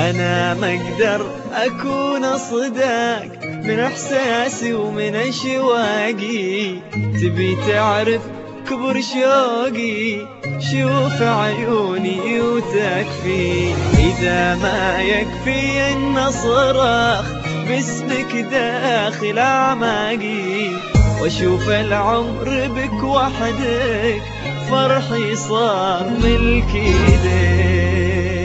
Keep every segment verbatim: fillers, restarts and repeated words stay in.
أنا ما أقدر أكون أصدق من إحساسي ومن أشواقي، تبي تعرف كبر شوقي شوف عيوني وتكفي. إذا ما يكفي أن أصرخ باسمك داخل أعماقي، وأشوف العمر بك وحدك فرحي صار ملك إيديك.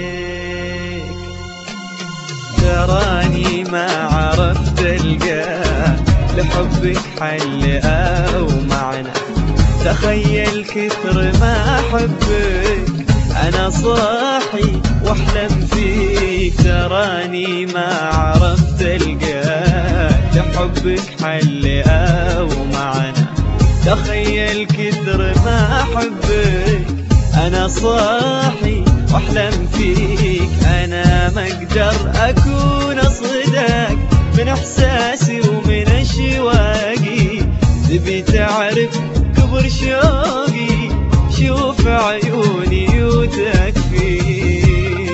تراني ما عرفت ألقى لحبك حل أو معنى، تخيل كثر ما أحبك أنا صاحي وأحلم فيك. تراني ما عرفت ألقى لحبك حل أو معنى، تخيل كثر ما أحبك أنا صاحي وأحلم فيك. أنا ما أقدر أكون أصدق من إحساسي ومن أشواقي، تبي تعرف كبر شوقي شوف عيوني وتكفيك.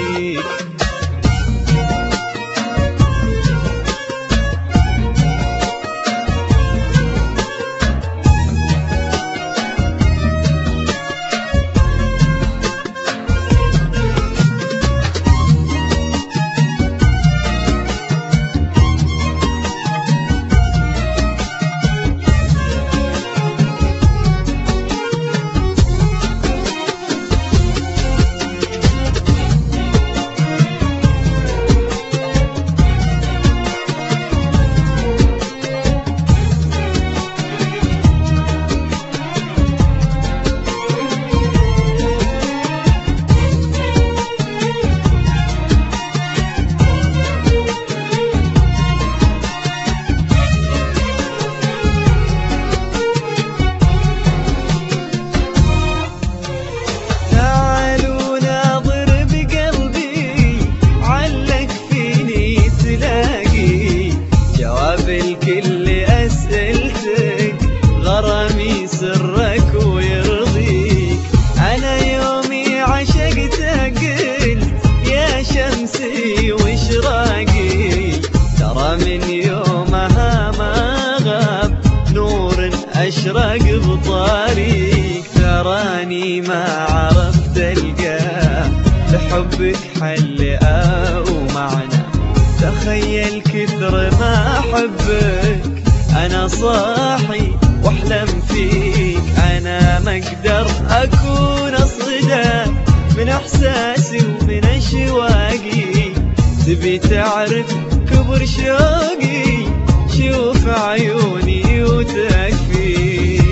الكل أسئلتك غرامي سرك ويرضيك. أنا يومي عشقتك قلت يا شمسي وإشراقي، ترى من يومها ما غاب نور أشرق بطريق. تراني ما عرفت ألقى لحبك حل أو معنى، تخيل كثر ما أحبك أنا صاحي وأحلم فيك. أنا ما أقدر أكون أصدق من إحساسي ومن أشواقي، تبي تعرف كبر شوقي شوف عيوني وتكفيك.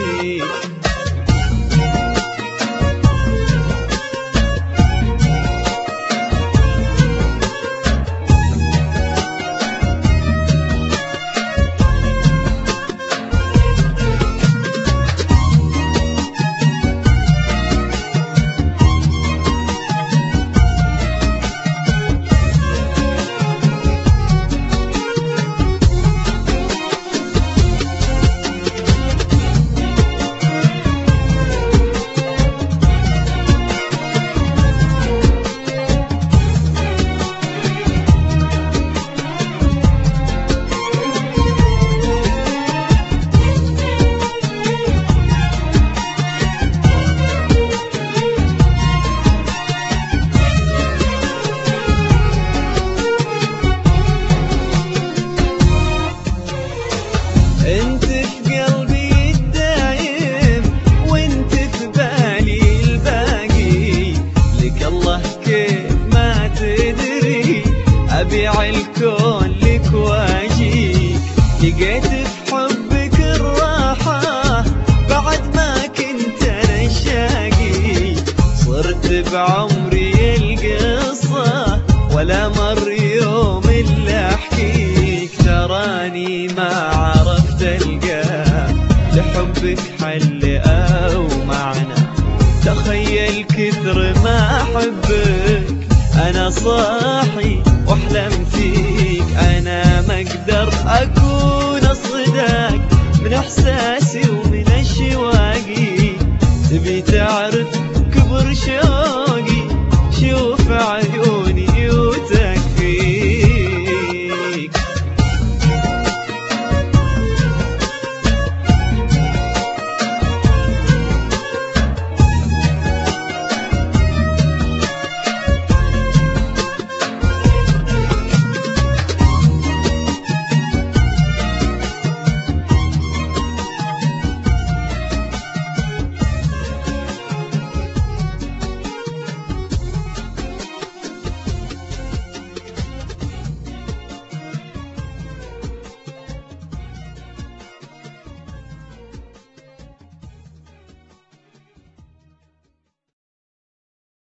انت في قلبي الدايم وانت في بالي الباقي، لك الله كيف ما تدري ابيع الكون لك واجيك. لقيت في حبك الراحة بعد ما كنت انا شاقي، صرت بعمري القصة ولا مر يوم الا احكيك. تراني ما عرفت ألقى لحبك حل أو معنى، تخيل كثر ما أحبك أنا صاحي وأحلم فيك. أنا ما أقدر أكون أصدق من إحساسي ومن أشواقي، تبي تعرف كبر شوقي